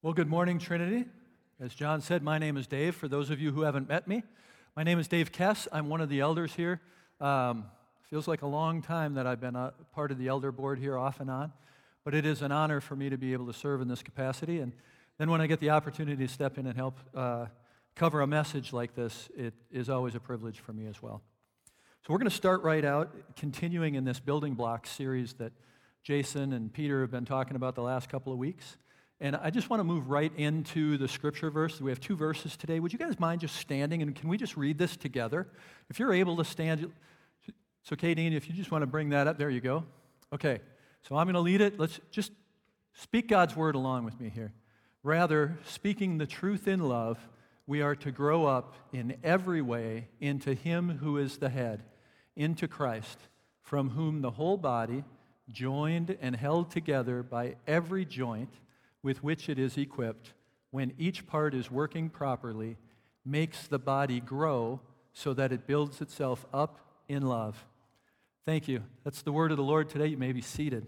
Well, good morning, Trinity. As John said, my name is Dave. For those of you who haven't met me, my name is Dave Kess. I'm one of the elders here. Feels like a long time that I've been a part of the elder board here off and on, but it is an honor for me to be able to serve in this capacity. And then when I get the opportunity to step in and help cover a message like this, it is always a privilege for me as well. So we're going to start right out, continuing in this building block series that Jason and Peter have been talking about the last couple of weeks. And I just want to move right into the scripture verse. We have two verses today. Would you guys mind just standing, and can we just read this together? If you're able to stand, so Kadeen, if you just want to bring that up, there you go. Okay, so I'm going to lead it. Let's just speak God's word along with me here. Rather, speaking the truth in love, we are to grow up in every way into Him who is the head, into Christ, from whom the whole body, joined and held together by every joint, with which it is equipped, when each part is working properly, makes the body grow so that it builds itself up in love. Thank you. That's the word of the Lord today. You may be seated.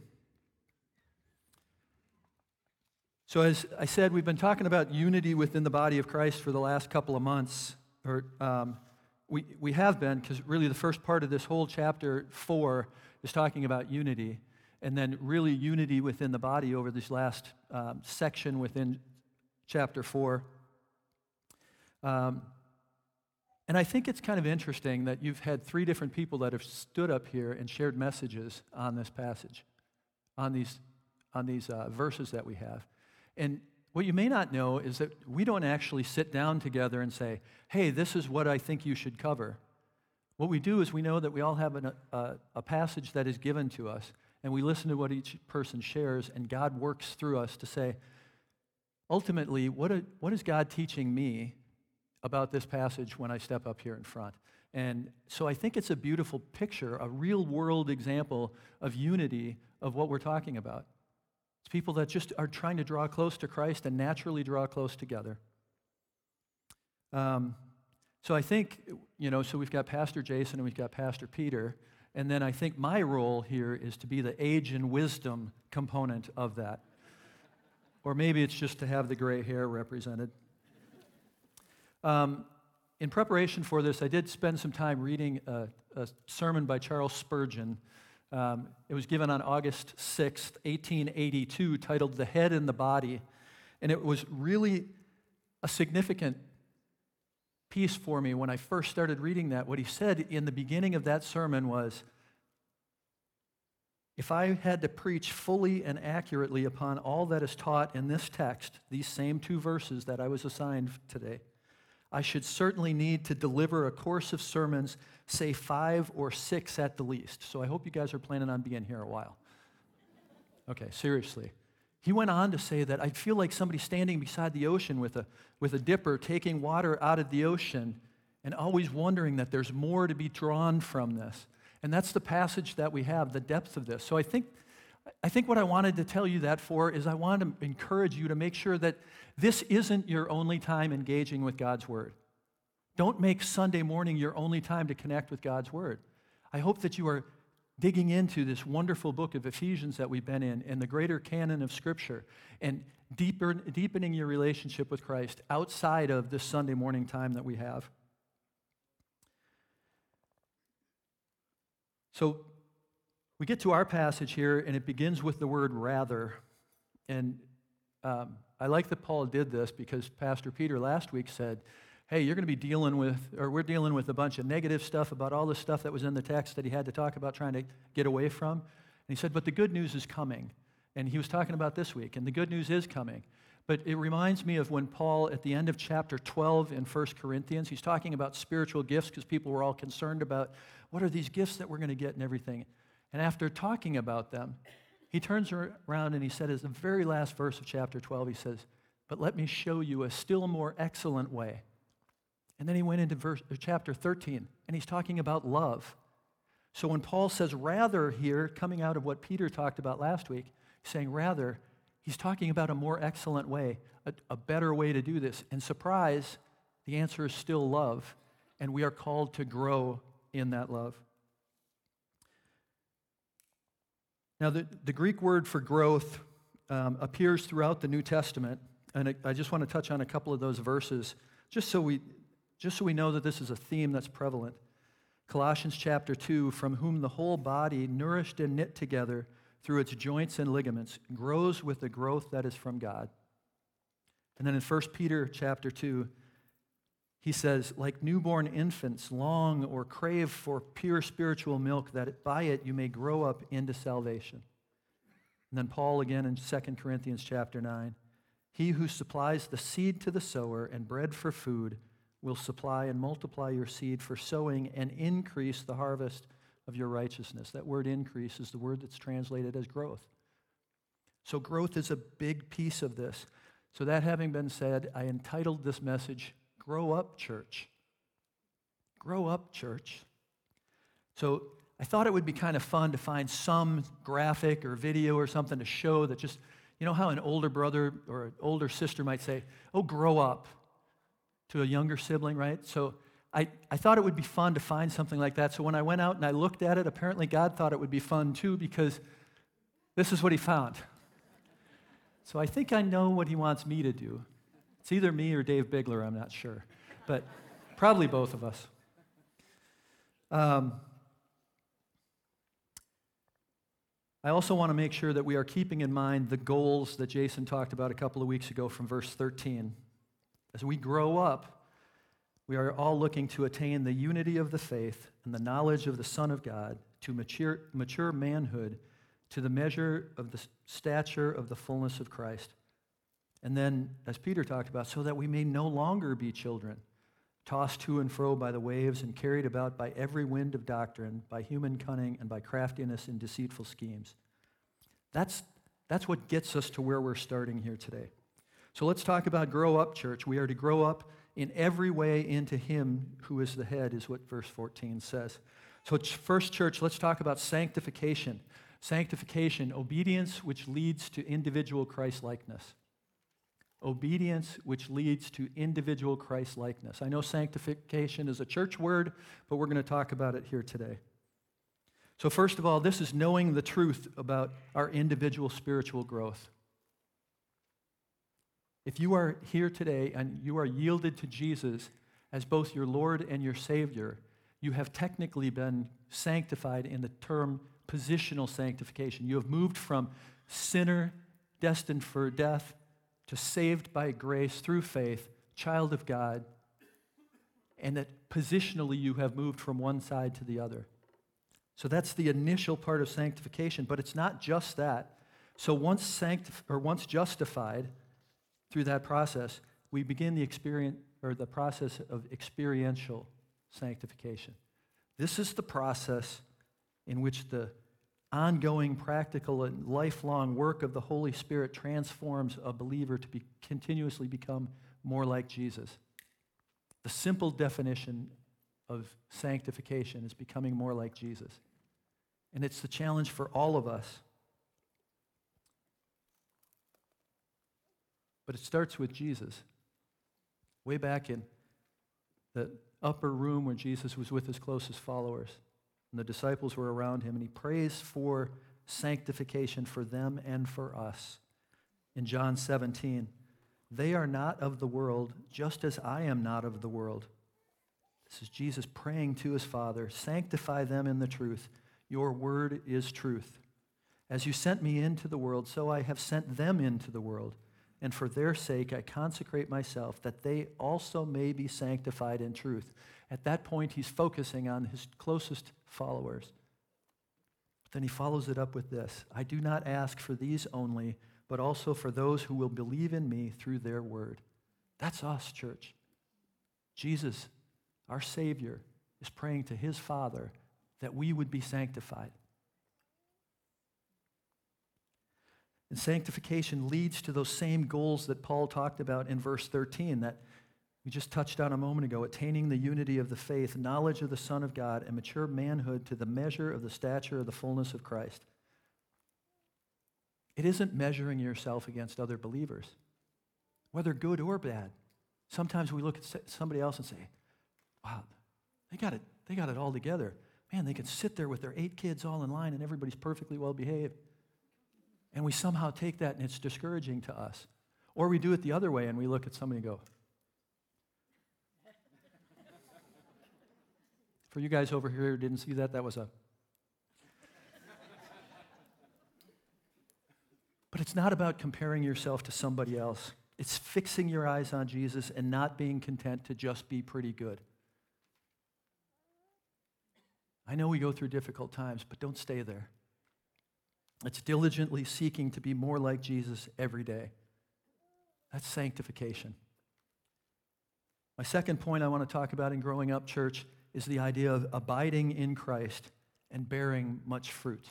So as I said, we've been talking about unity within the body of Christ for the last couple of months. We have been, because really the first part of this whole chapter 4 is talking about unity. And then really unity within the body over this last section within chapter 4. And I think it's kind of interesting that you've had 3 different people that have stood up here and shared messages on this passage, on these verses that we have. And what you may not know is that we don't actually sit down together and say, hey, this is what I think you should cover. What we do is we know that we all have a passage that is given to us, and we listen to what each person shares, and God works through us to say, ultimately, what is God teaching me about this passage when I step up here in front? And so I think it's a beautiful picture, a real-world example of unity of what we're talking about. It's people that just are trying to draw close to Christ and naturally draw close together. So I think, so we've got Pastor Jason and we've got Pastor Peter. And then I think my role here is to be the age and wisdom component of that. Or maybe it's just to have the gray hair represented. In preparation for this, I did spend some time reading a sermon by Charles Spurgeon. It was given on August 6th, 1882, titled The Head and the Body. And it was really a significant piece for me when I first started reading that. What he said in the beginning of that sermon was, if I had to preach fully and accurately upon all that is taught in this text, these same 2 verses that I was assigned today, I should certainly need to deliver a course of sermons, say 5 or 6 at the least. So I hope you guys are planning on being here a while. Okay, seriously. He went on to say that I'd feel like somebody standing beside the ocean with a dipper, taking water out of the ocean and always wondering that there's more to be drawn from this. And that's the passage that we have, the depth of this. So I think what I wanted to tell you that for is I want to encourage you to make sure that this isn't your only time engaging with God's Word. Don't make Sunday morning your only time to connect with God's Word. I hope that you are digging into this wonderful book of Ephesians that we've been in and the greater canon of Scripture and deepening your relationship with Christ outside of this Sunday morning time that we have. So we get to our passage here, and it begins with the word rather. And I like that Paul did this because Pastor Peter last week said, hey, you're going to be we're dealing with a bunch of negative stuff about all the stuff that was in the text that he had to talk about trying to get away from. And he said, but the good news is coming. And he was talking about this week, and the good news is coming. But it reminds me of when Paul, at the end of chapter 12 in 1 Corinthians, he's talking about spiritual gifts because people were all concerned about what are these gifts that we're going to get and everything. And after talking about them, he turns around and he said, as the very last verse of chapter 12, he says, but let me show you a still more excellent way. And then he went into chapter 13, and he's talking about love. So when Paul says rather here, coming out of what Peter talked about last week, saying rather, he's talking about a more excellent way, a better way to do this. And surprise, the answer is still love, and we are called to grow in that love. Now, the Greek word for growth appears throughout the New Testament, And I just want to touch on a couple of those verses just so we know that this is a theme that's prevalent. Colossians chapter 2, from whom the whole body, nourished and knit together through its joints and ligaments, grows with the growth that is from God. And then in 1 Peter chapter 2, he says, like newborn infants, long or crave for pure spiritual milk, that by it you may grow up into salvation. And then Paul again in 2 Corinthians chapter 9, he who supplies the seed to the sower and bread for food will supply and multiply your seed for sowing and increase the harvest of your righteousness. That word increase is the word that's translated as growth. So growth is a big piece of this. So that having been said, I entitled this message, Grow Up, Church. Grow up, church. So I thought it would be kind of fun to find some graphic or video or something to show that just, you know how an older brother or an older sister might say, oh, grow up, to a younger sibling, right? So I thought it would be fun to find something like that. So when I went out and I looked at it, apparently God thought it would be fun too, because this is what he found. So I think I know what he wants me to do. It's either me or Dave Bigler, I'm not sure, but probably both of us. I also want to make sure that we are keeping in mind the goals that Jason talked about a couple of weeks ago from verse 13. As we grow up, we are all looking to attain the unity of the faith and the knowledge of the Son of God, to mature manhood, to the measure of the stature of the fullness of Christ. And then, as Peter talked about, so that we may no longer be children, tossed to and fro by the waves and carried about by every wind of doctrine, by human cunning and by craftiness in deceitful schemes. That's what gets us to where we're starting here today. So let's talk about grow up, church. We are to grow up in every way into him who is the head, is what verse 14 says. So first, church, let's talk about sanctification. Sanctification, obedience which leads to individual Christ-likeness. Obedience which leads to individual Christ-likeness. I know sanctification is a church word, but we're going to talk about it here today. So first of all, this is knowing the truth about our individual spiritual growth. If you are here today and you are yielded to Jesus as both your Lord and your Savior, you have technically been sanctified in the term positional sanctification. You have moved from sinner destined for death to saved by grace through faith, child of God, and that positionally you have moved from one side to the other. So that's the initial part of sanctification, but it's not just that. So once justified, through that process, we begin the process of experiential sanctification. This is the process in which the ongoing, practical, and lifelong work of the Holy Spirit transforms a believer to continuously become more like Jesus. The simple definition of sanctification is becoming more like Jesus. And it's the challenge for all of us. But it starts with Jesus. Way back in the upper room where Jesus was with his closest followers, and the disciples were around him, and he prays for sanctification for them and for us. In John 17, they are not of the world, just as I am not of the world. This is Jesus praying to his Father, sanctify them in the truth. Your word is truth. As you sent me into the world, so I have sent them into the world. And for their sake I consecrate myself, that they also may be sanctified in truth. At that point, he's focusing on his closest followers. But then he follows it up with this: I do not ask for these only, but also for those who will believe in me through their word. That's us, church. Jesus, our Savior, is praying to his Father that we would be sanctified. And sanctification leads to those same goals that Paul talked about in verse 13 that we just touched on a moment ago: attaining the unity of the faith, knowledge of the Son of God, and mature manhood to the measure of the stature of the fullness of Christ. It isn't measuring yourself against other believers, whether good or bad. Sometimes we look at somebody else and say, wow, they got it all together. Man, they can sit there with their 8 kids all in line and everybody's perfectly well behaved. And we somehow take that and it's discouraging to us. Or we do it the other way and we look at somebody and go, for you guys over here who didn't see that, that was a... But it's not about comparing yourself to somebody else. It's fixing your eyes on Jesus and not being content to just be pretty good. I know we go through difficult times, but don't stay there. It's diligently seeking to be more like Jesus every day. That's sanctification. My second point I want to talk about in growing up, church, is the idea of abiding in Christ and bearing much fruit.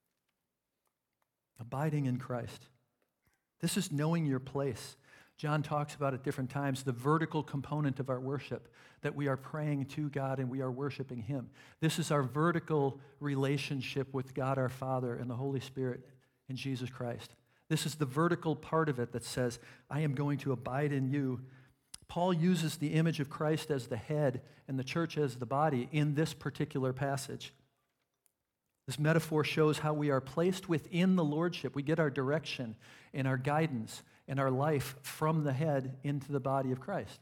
Abiding in Christ. This is knowing your place. John talks about at different times the vertical component of our worship, that we are praying to God and we are worshiping Him. This is our vertical relationship with God our Father and the Holy Spirit in Jesus Christ. This is the vertical part of it that says, I am going to abide in you. Paul uses the image of Christ as the head and the church as the body in this particular passage. This metaphor shows how we are placed within the lordship. We get our direction and our guidance and our life from the head into the body of Christ.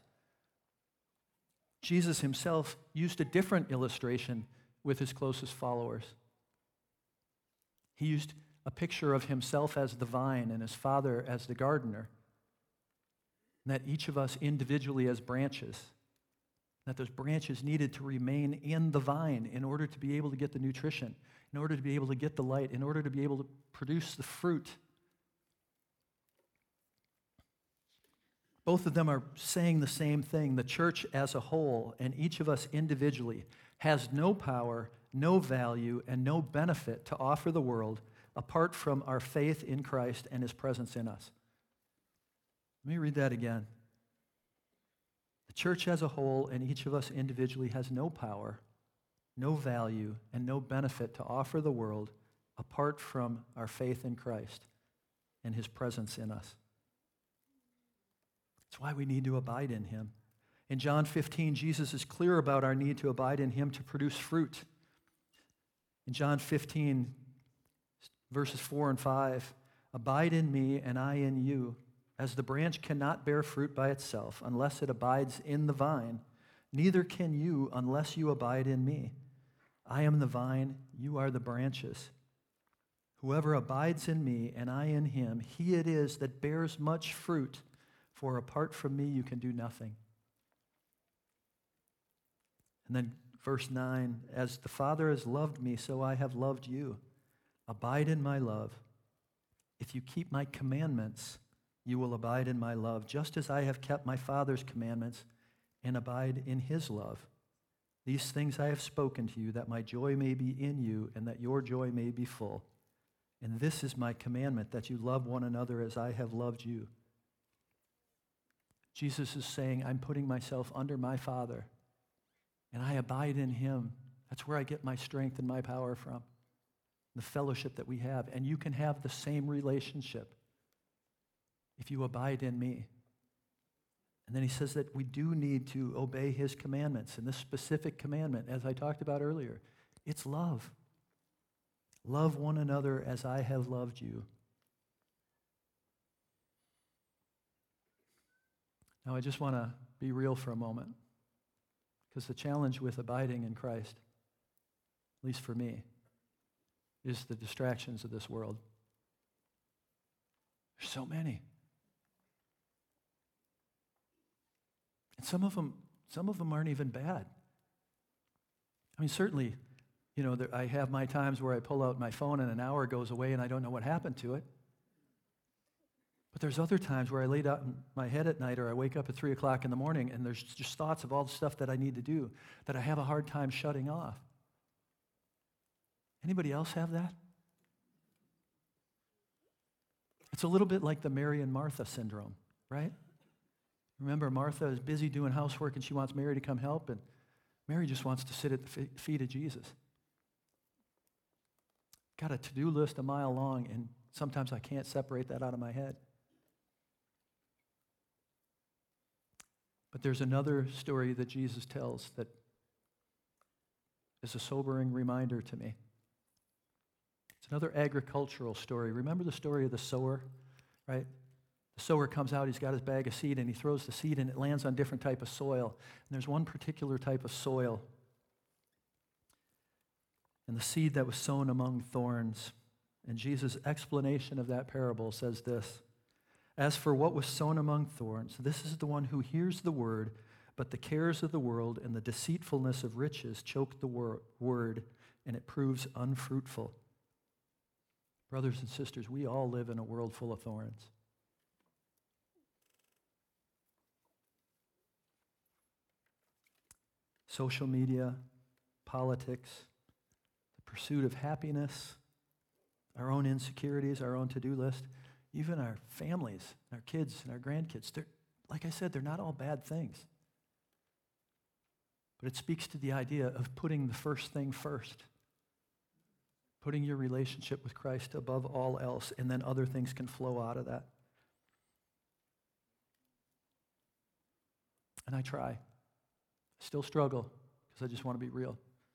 Jesus himself used a different illustration with his closest followers. He used a picture of himself as the vine and his Father as the gardener, and that each of us individually as branches, that those branches needed to remain in the vine in order to be able to get the nutrition, in order to be able to get the light, in order to be able to produce the fruit. Both of them are saying the same thing. The church as a whole, and each of us individually, has no power, no value, and no benefit to offer the world apart from our faith in Christ and his presence in us. Let me read that again. The church as a whole, and each of us individually, has no power, no value, and no benefit to offer the world apart from our faith in Christ and his presence in us. That's why we need to abide in him. In John 15, Jesus is clear about our need to abide in him to produce fruit. In John 15, verses 4 and 5, abide in me and I in you, as the branch cannot bear fruit by itself unless it abides in the vine, neither can you unless you abide in me. I am the vine, you are the branches. Whoever abides in me and I in him, he it is that bears much fruit, for apart from me you can do nothing. And then verse 9, as the Father has loved me, so I have loved you. Abide in my love. If you keep my commandments, you will abide in my love, just as I have kept my Father's commandments and abide in his love. These things I have spoken to you, that my joy may be in you and that your joy may be full. And this is my commandment, that you love one another as I have loved you. Jesus is saying, I'm putting myself under my Father, and I abide in him. That's where I get my strength and my power from, the fellowship that we have. And you can have the same relationship if you abide in me. And then he says that we do need to obey his commandments. And this specific commandment, as I talked about earlier, it's love. Love one another as I have loved you. Now, I just want to be real for a moment, because the challenge with abiding in Christ, at least for me, is the distractions of this world. There's so many. And some of them aren't even bad. I mean, certainly, I have my times where I pull out my phone and an hour goes away and I don't know what happened to it. But there's other times where I lay down my head at night, or I wake up at 3 o'clock in the morning and there's just thoughts of all the stuff that I need to do that I have a hard time shutting off. Anybody else have that? It's a little bit like the Mary and Martha syndrome, right? Remember, Martha is busy doing housework and she wants Mary to come help, and Mary just wants to sit at the feet of Jesus. Got a to-do list a mile long, and sometimes I can't separate that out of my head. But there's another story that Jesus tells that is a sobering reminder to me. It's another agricultural story. Remember the story of the sower, right? The sower comes out, he's got his bag of seed, and he throws the seed, and it lands on different type of soil. And there's one particular type of soil. And the seed that was sown among thorns. And Jesus' explanation of that parable says this: as for what was sown among thorns, this is the one who hears the word, but the cares of the world and the deceitfulness of riches choke the word, and it proves unfruitful. Brothers and sisters, we all live in a world full of thorns. Social media, politics, the pursuit of happiness, our own insecurities, our own to-do list, even our families, our kids and our grandkids. Like I said, they're not all bad things. But it speaks to the idea of putting the first thing first, putting your relationship with Christ above all else, and then other things can flow out of that. And I try. I still struggle because I just want to be real.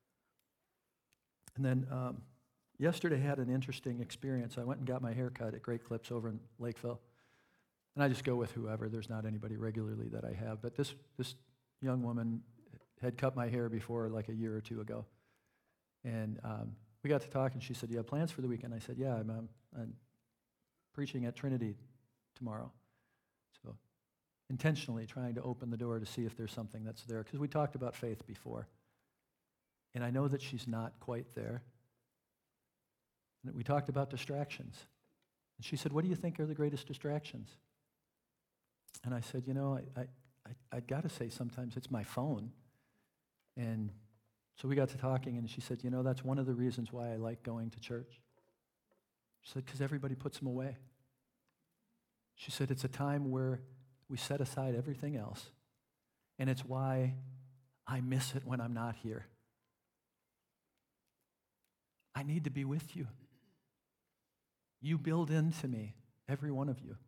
And then yesterday I had an interesting experience. I went and got my hair cut at Great Clips over in Lakeville. And I just go with whoever. There's not anybody regularly that I have. But this young woman had cut my hair before, like a year or two ago. And we got to talk, and she said, "You have plans for the weekend?" I said, "Yeah, I'm preaching at Trinity tomorrow." So intentionally trying to open the door to see if there's something that's there, because we talked about faith before. And I know that she's not quite there. And we talked about distractions. And she said, "What do you think are the greatest distractions?" And I said, I got to say sometimes it's my phone. And so we got to talking, and she said, "That's one of the reasons why I like going to church." She said, "Because everybody puts them away." She said, "It's a time where we set aside everything else, and it's why I miss it when I'm not here. I need to be with you. You build into me, every one of you."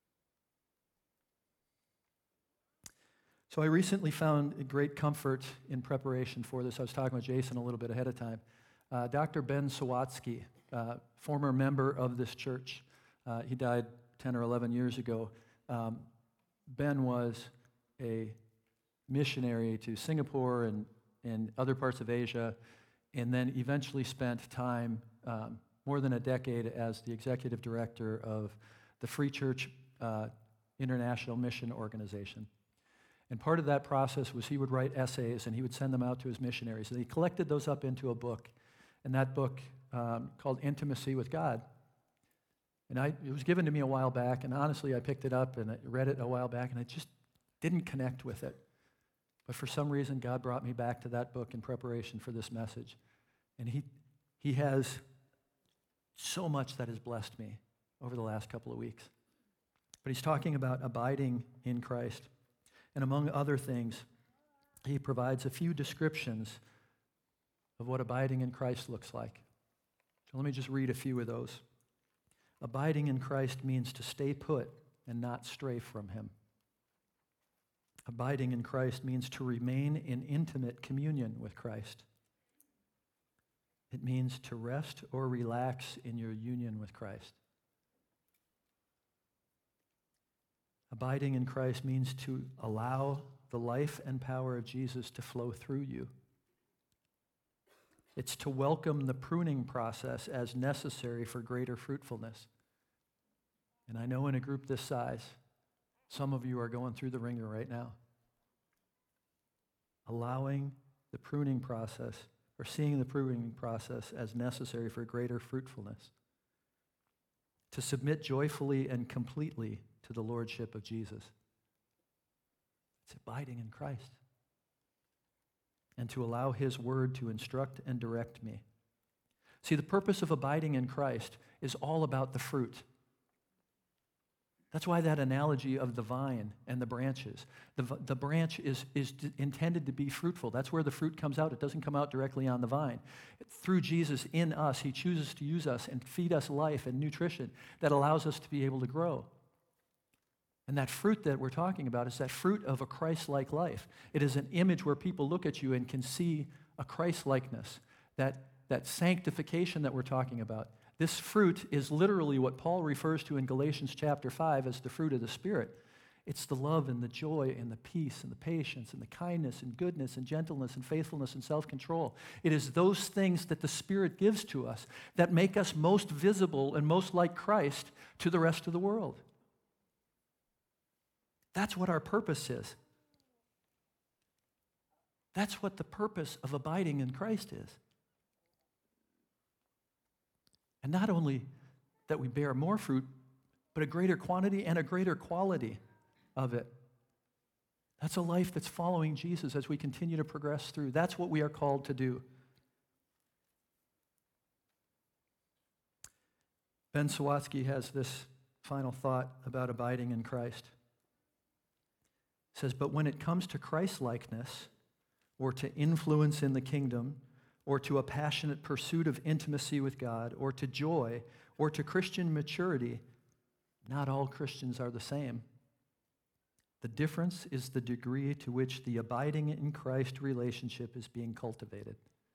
So I recently found a great comfort in preparation for this. I was talking with Jason a little bit ahead of time. Dr. Ben Sawatsky, former member of this church, he died 10 or 11 years ago. Ben was a missionary to Singapore and other parts of Asia, and then eventually spent time, more than a decade, as the executive director of the Free Church International Mission Organization. And part of that process was he would write essays, and he would send them out to his missionaries. And he collected those up into a book, and that book called Intimacy with God. And it was given to me a while back, and honestly, I picked it up and I read it a while back, and I just didn't connect with it. But for some reason, God brought me back to that book in preparation for this message. And he has so much that has blessed me over the last couple of weeks. But he's talking about abiding in Christ. And among other things, he provides a few descriptions of what abiding in Christ looks like. So let me just read a few of those. Abiding in Christ means to stay put and not stray from him. Abiding in Christ means to remain in intimate communion with Christ. It means to rest or relax in your union with Christ. Abiding in Christ means to allow the life and power of Jesus to flow through you. It's to welcome the pruning process as necessary for greater fruitfulness. And I know in a group this size, some of you are going through the ringer right now. Allowing the pruning process, or seeing the pruning process as necessary for greater fruitfulness. To submit joyfully and completely to the lordship of Jesus. It's abiding in Christ. And to allow his word to instruct and direct me. See, the purpose of abiding in Christ is all about the fruit. That's why that analogy of the vine and the branches. The branch is intended to be fruitful. That's where the fruit comes out. It doesn't come out directly on the vine. Through Jesus in us, he chooses to use us and feed us life and nutrition that allows us to be able to grow. And that fruit that we're talking about is that fruit of a Christ-like life. It is an image where people look at you and can see a Christ-likeness, that sanctification that we're talking about, This fruit is literally what Paul refers to in Galatians chapter 5 as the fruit of the Spirit. It's the love and the joy and the peace and the patience and the kindness and goodness and gentleness and faithfulness and self-control. It is those things that the Spirit gives to us that make us most visible and most like Christ to the rest of the world. That's what our purpose is. That's what the purpose of abiding in Christ is. And not only that we bear more fruit, but a greater quantity and a greater quality of it. That's a life that's following Jesus as we continue to progress through. That's what we are called to do. Ben Sawatsky has this final thought about abiding in Christ. He says, but when it comes to Christ-likeness, or to influence in the kingdom, or to a passionate pursuit of intimacy with God, or to joy, or to Christian maturity, not all Christians are the same. The difference is the degree to which the abiding in Christ relationship is being cultivated.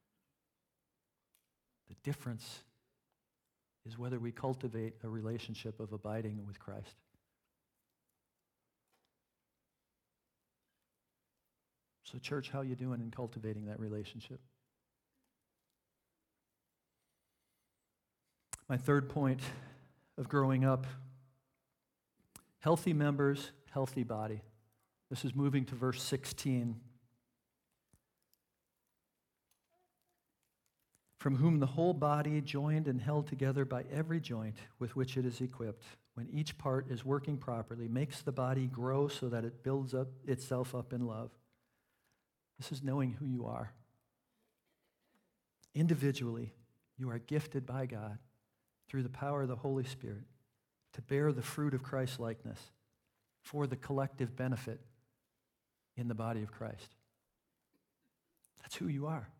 The difference is whether we cultivate a relationship of abiding with Christ. So church, how you doing in cultivating that relationship? My third point of growing up, healthy members, healthy body. This is moving to verse 16. From whom the whole body, joined and held together by every joint with which it is equipped, when each part is working properly, makes the body grow so that it builds up itself up in love. This is knowing who you are. Individually, you are gifted by God through the power of the Holy Spirit to bear the fruit of Christ-likeness for the collective benefit in the body of Christ. That's who you are.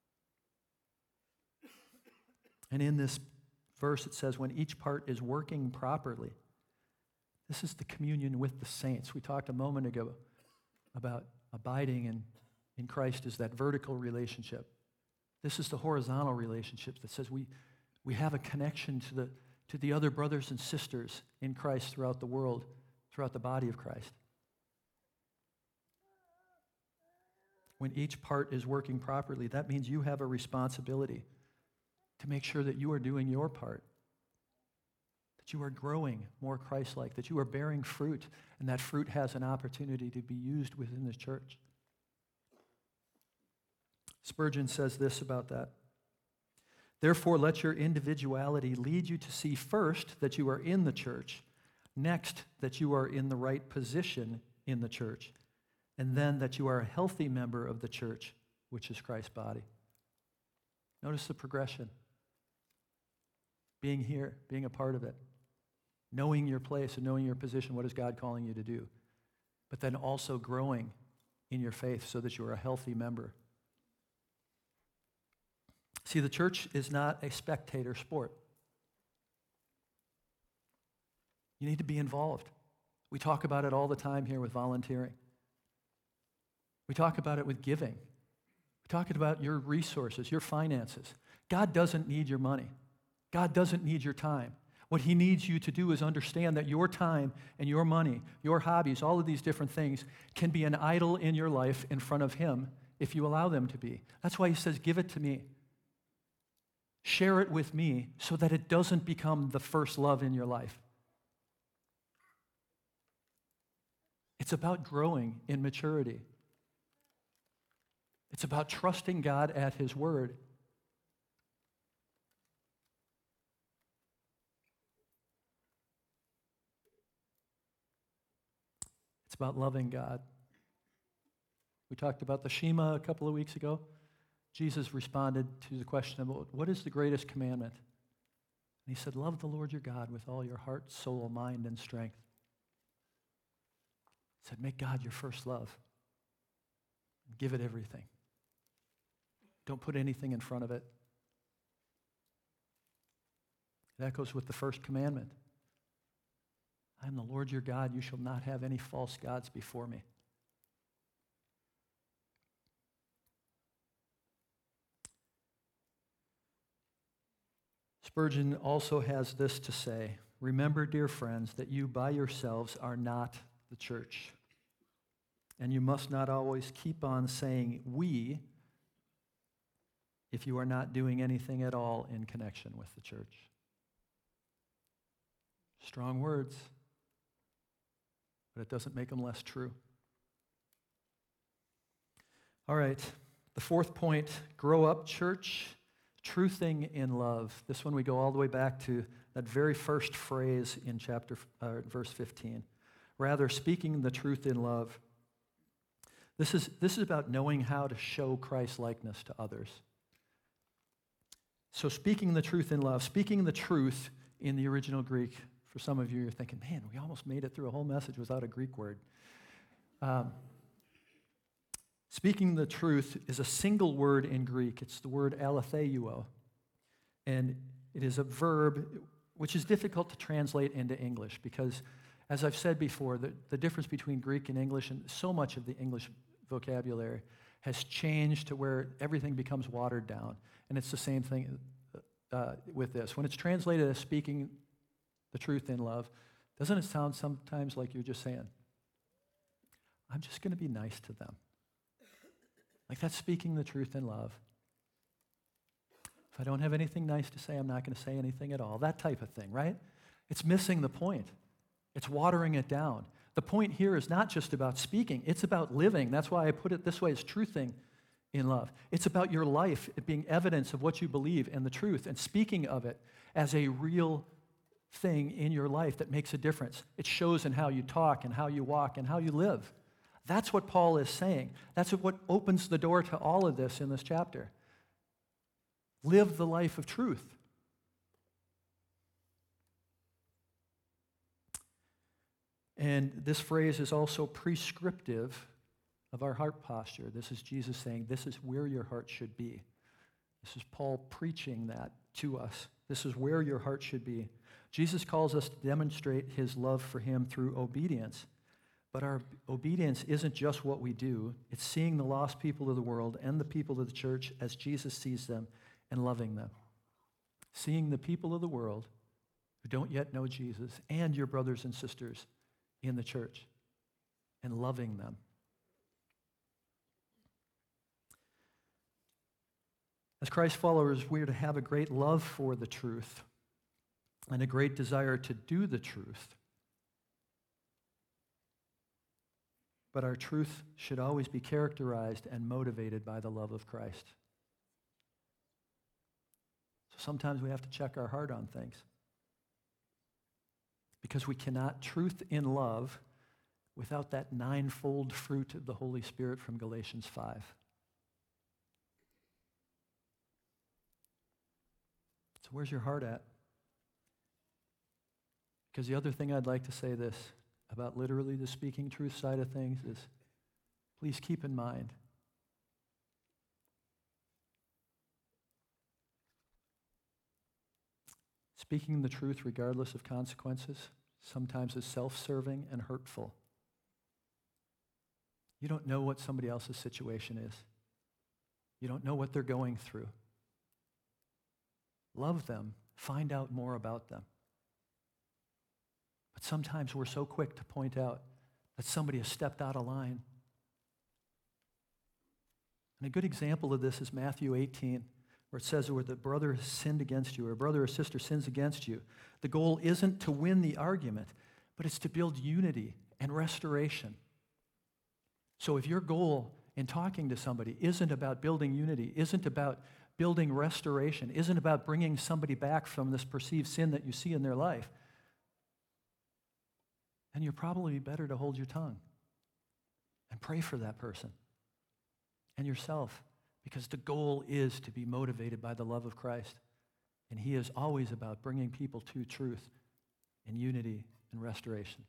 And in this verse it says, when each part is working properly, this is the communion with the saints. We talked a moment ago about abiding in Christ is that vertical relationship. This is the horizontal relationship that says we have a connection to the other brothers and sisters in Christ throughout the world, throughout the body of Christ. When each part is working properly, that means you have a responsibility to make sure that you are doing your part, that you are growing more Christ-like, that you are bearing fruit, and that fruit has an opportunity to be used within the church. Spurgeon says this about that. Therefore, let your individuality lead you to see first that you are in the church, next that you are in the right position in the church, and then that you are a healthy member of the church, which is Christ's body. Notice the progression. Being here, being a part of it, knowing your place and knowing your position, what is God calling you to do? But then also growing in your faith so that you are a healthy member. See, the church is not a spectator sport. You need to be involved. We talk about it all the time here with volunteering. We talk about it with giving. We talk about your resources, your finances. God doesn't need your money. God doesn't need your time. What he needs you to do is understand that your time and your money, your hobbies, all of these different things can be an idol in your life in front of him if you allow them to be. That's why he says, give it to me. Share it with me so that it doesn't become the first love in your life. It's about growing in maturity. It's about trusting God at his word. It's about loving God. We talked about the Shema a couple of weeks ago. Jesus responded to the question about what is the greatest commandment? And he said, love the Lord your God with all your heart, soul, mind, and strength. He said, make God your first love. Give it everything. Don't put anything in front of it. That goes with the first commandment. I am the Lord your God. You shall not have any false gods before me. Spurgeon also has this to say: remember, dear friends, that you by yourselves are not the church. And you must not always keep on saying we if you are not doing anything at all in connection with the church. Strong words, but it doesn't make them less true. All right, the fourth point: grow up, church, truthing in love. This one we go all the way back to that very first phrase in verse 15. Rather, speaking the truth in love. This is about knowing how to show Christ's likeness to others. So speaking the truth in love, speaking the truth in the original Greek. For some of you, you're thinking, man, we almost made it through a whole message without a Greek word. Speaking the truth is a single word in Greek. It's the word aletheio. And it is a verb which is difficult to translate into English because, as I've said before, the difference between Greek and English, and so much of the English vocabulary has changed to where everything becomes watered down. And it's the same thing with this. When it's translated as speaking the truth in love, doesn't it sound sometimes like you're just saying, I'm just going to be nice to them? Like that's speaking the truth in love. If I don't have anything nice to say, I'm not going to say anything at all. That type of thing, right? It's missing the point. It's watering it down. The point here is not just about speaking. It's about living. That's why I put it this way, as truthing in love. It's about your life, it being evidence of what you believe and the truth, and speaking of it as a real thing in your life that makes a difference. It shows in how you talk and how you walk and how you live. That's what Paul is saying. That's what opens the door to all of this in this chapter. Live the life of truth. And this phrase is also prescriptive of our heart posture. This is Jesus saying, this is where your heart should be. This is Paul preaching that to us. This is where your heart should be. Jesus calls us to demonstrate his love for him through obedience. But our obedience isn't just what we do. It's seeing the lost people of the world and the people of the church as Jesus sees them and loving them. Seeing the people of the world who don't yet know Jesus and your brothers and sisters in the church and loving them. As Christ followers, we are to have a great love for the truth and a great desire to do the truth. But our truth should always be characterized and motivated by the love of Christ. So sometimes we have to check our heart on things, because we cannot truth in love without that ninefold fruit of the Holy Spirit from Galatians 5. So where's your heart at? Because the other thing I'd like to say this about literally the speaking truth side of things is, please keep in mind, speaking the truth regardless of consequences sometimes is self-serving and hurtful. You don't know what somebody else's situation is. You don't know what they're going through. Love them. Find out more about them. But sometimes we're so quick to point out that somebody has stepped out of line. And a good example of this is Matthew 18, where it says, where the brother has sinned against you, or a brother or sister sins against you. The goal isn't to win the argument, but it's to build unity and restoration. So if your goal in talking to somebody isn't about building unity, isn't about building restoration, isn't about bringing somebody back from this perceived sin that you see in their life, then you're probably better to hold your tongue and pray for that person and yourself, because the goal is to be motivated by the love of Christ. And he is always about bringing people to truth and unity and restoration.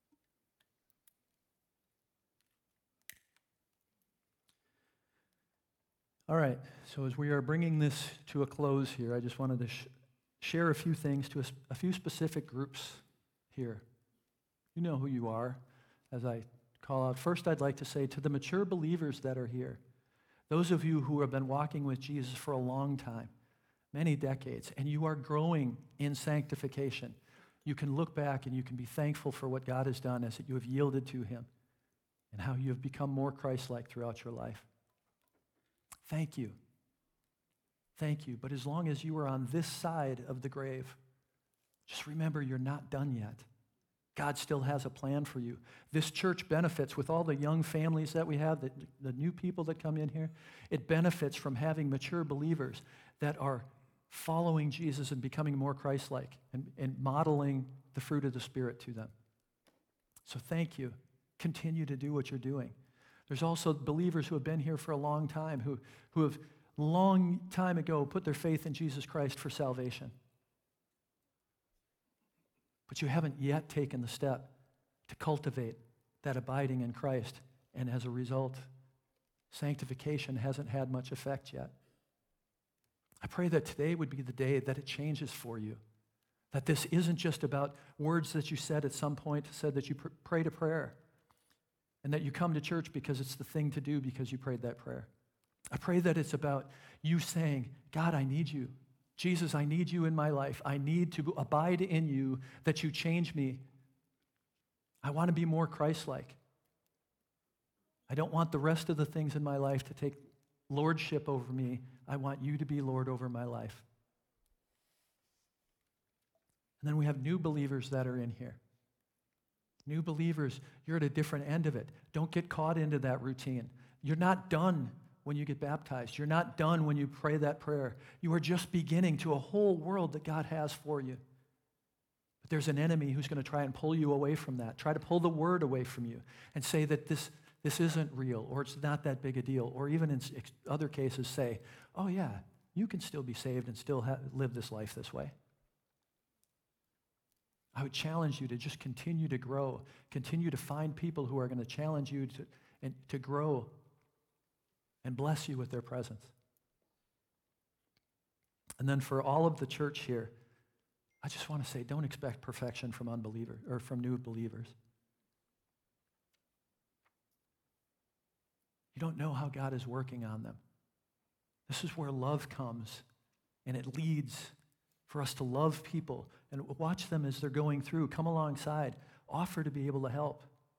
All right, so as we are bringing this to a close here, I just wanted to share a few things to a few specific groups here. You know who you are as I call out. First, I'd like to say to the mature believers that are here, those of you who have been walking with Jesus for a long time, many decades, and you are growing in sanctification, you can look back and you can be thankful for what God has done as you have yielded to him and how you have become more Christ-like throughout your life. Thank you. Thank you. But as long as you are on this side of the grave, just remember you're not done yet. God still has a plan for you. This church benefits with all the young families that we have, the new people that come in here. It benefits from having mature believers that are following Jesus and becoming more Christ-like and modeling the fruit of the Spirit to them. So thank you. Continue to do what you're doing. There's also believers who have been here for a long time, who have long time ago put their faith in Jesus Christ for salvation. But you haven't yet taken the step to cultivate that abiding in Christ, and as a result, sanctification hasn't had much effect yet. I pray that today would be the day that it changes for you, that this isn't just about words that you said at some point, said that you prayed a prayer, and that you come to church because it's the thing to do because you prayed that prayer. I pray that it's about you saying, God, I need you. Jesus, I need you in my life. I need to abide in you, that you change me. I want to be more Christ-like. I don't want the rest of the things in my life to take lordship over me. I want you to be Lord over my life. And then we have new believers that are in here. New believers, you're at a different end of it. Don't get caught into that routine. You're not done when you get baptized. You're not done when you pray that prayer. You are just beginning to a whole world that God has for you. But there's an enemy who's going to try and pull you away from that, try to pull the word away from you and say that this isn't real, or it's not that big a deal, or even in other cases say, oh yeah, you can still be saved and still live this life this way. I would challenge you to just continue to grow, continue to find people who are going to challenge you to grow and bless you with their presence. And then for all of the church here, I just want to say, don't expect perfection from unbelievers or from new believers. You don't know how God is working on them. This is where love comes, and it leads for us to love people and watch them as they're going through, come alongside, offer to be able to help.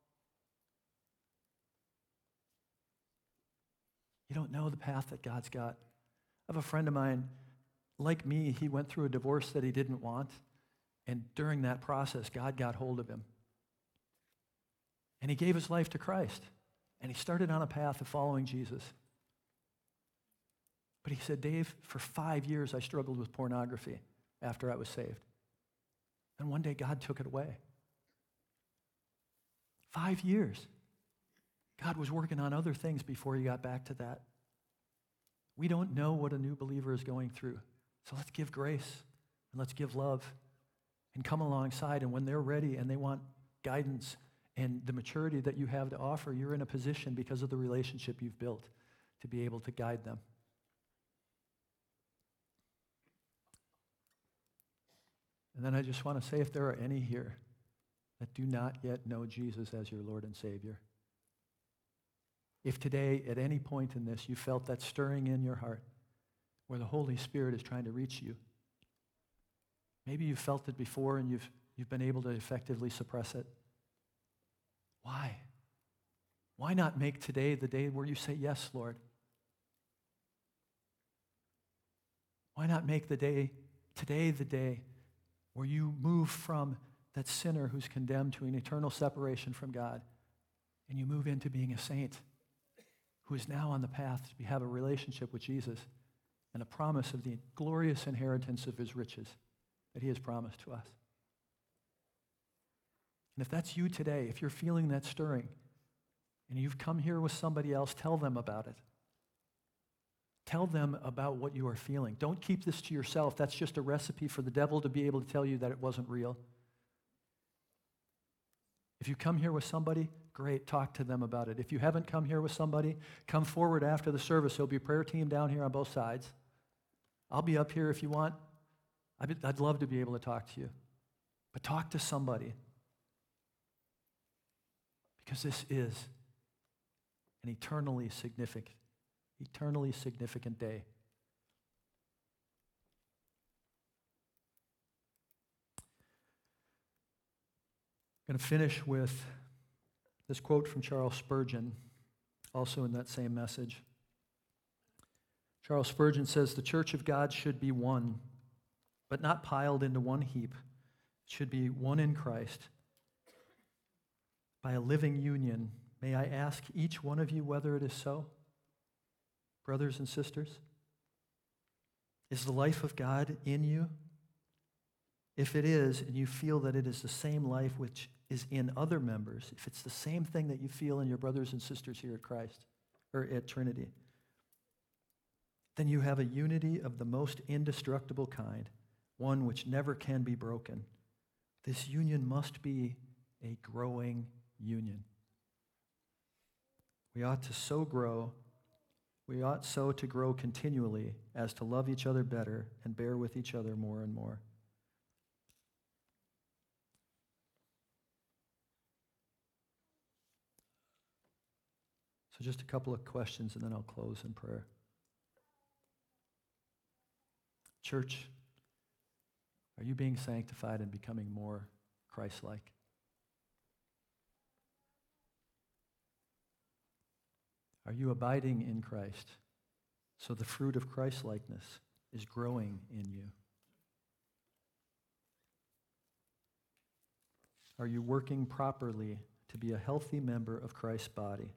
You don't know the path that God's got. I have a friend of mine, like me, he went through a divorce that he didn't want, and during that process, God got hold of him. And he gave his life to Christ, and he started on a path of following Jesus. But he said, Dave, for 5 years I struggled with pornography after I was saved. And one day God took it away. 5 years. God was working on other things before he got back to that. We don't know what a new believer is going through. So let's give grace and let's give love and come alongside. And when they're ready and they want guidance and the maturity that you have to offer, you're in a position because of the relationship you've built to be able to guide them. And then I just want to say, if there are any here that do not yet know Jesus as your Lord and Savior, if today, at any point in this, you felt that stirring in your heart where the Holy Spirit is trying to reach you, maybe you felt it before and you've been able to effectively suppress it. Why? Why not make today the day where you say, yes, Lord? Why not make today the day where you move from that sinner who's condemned to an eternal separation from God, and you move into being a saint who is now on the path to have a relationship with Jesus and a promise of the glorious inheritance of his riches that he has promised to us. And if that's you today, if you're feeling that stirring, and you've come here with somebody else, tell them about it. Tell them about what you are feeling. Don't keep this to yourself. That's just a recipe for the devil to be able to tell you that it wasn't real. If you come here with somebody, great, talk to them about it. If you haven't come here with somebody, come forward after the service. There'll be a prayer team down here on both sides. I'll be up here if you want. I'd love to be able to talk to you. But talk to somebody. Because this is an eternally significant day. I'm going to finish with this quote from Charles Spurgeon, also in that same message. Charles Spurgeon says, "The church of God should be one, but not piled into one heap. It should be one in Christ. By a living union, may I ask each one of you whether it is so? Brothers and sisters, is the life of God in you? If it is, and you feel that it is the same life which is in other members, if it's the same thing that you feel in your brothers and sisters here at Christ, or at Trinity, then you have a unity of the most indestructible kind, one which never can be broken. This union must be a growing union. We ought so to grow continually as to love each other better and bear with each other more and more." So just a couple of questions and then I'll close in prayer. Church, are you being sanctified and becoming more Christ-like? Are you abiding in Christ so the fruit of Christ-likeness is growing in you? Are you working properly to be a healthy member of Christ's body?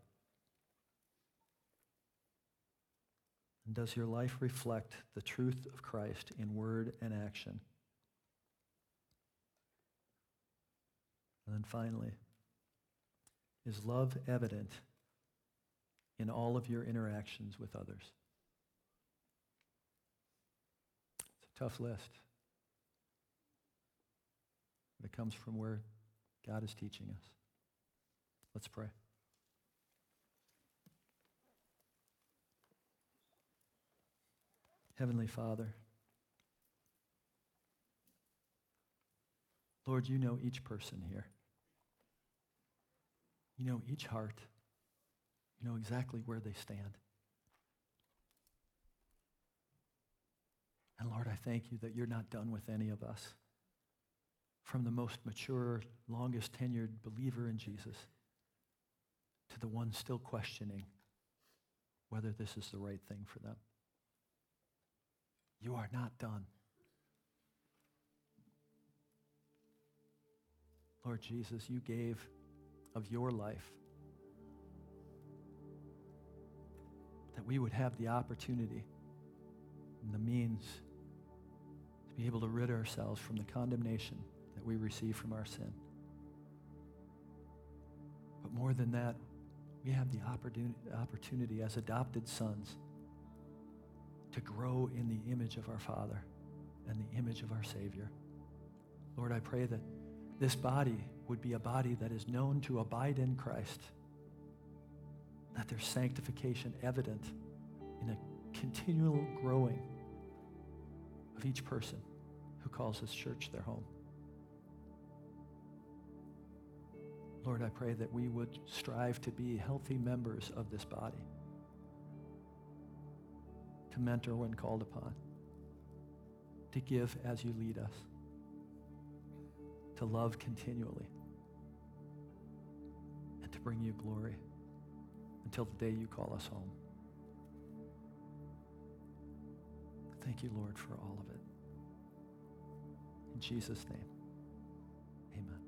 And does your life reflect the truth of Christ in word and action? And then finally, is love evident in all of your interactions with others? It's a tough list, but it comes from where God is teaching us. Let's pray. Heavenly Father, Lord, you know each person here. You know each heart. You know exactly where they stand. And Lord, I thank you that you're not done with any of us. From the most mature, longest tenured believer in Jesus to the one still questioning whether this is the right thing for them. You are not done. Lord Jesus, you gave of your life that we would have the opportunity and the means to be able to rid ourselves from the condemnation that we receive from our sin. But more than that, we have the opportunity as adopted sons to grow in the image of our Father and the image of our Savior. Lord, I pray that this body would be a body that is known to abide in Christ, that there's sanctification evident in a continual growing of each person who calls this church their home. Lord, I pray that we would strive to be healthy members of this body, to mentor when called upon, to give as you lead us, to love continually, and to bring you glory until the day you call us home. Thank you, Lord, for all of it. In Jesus' name, amen.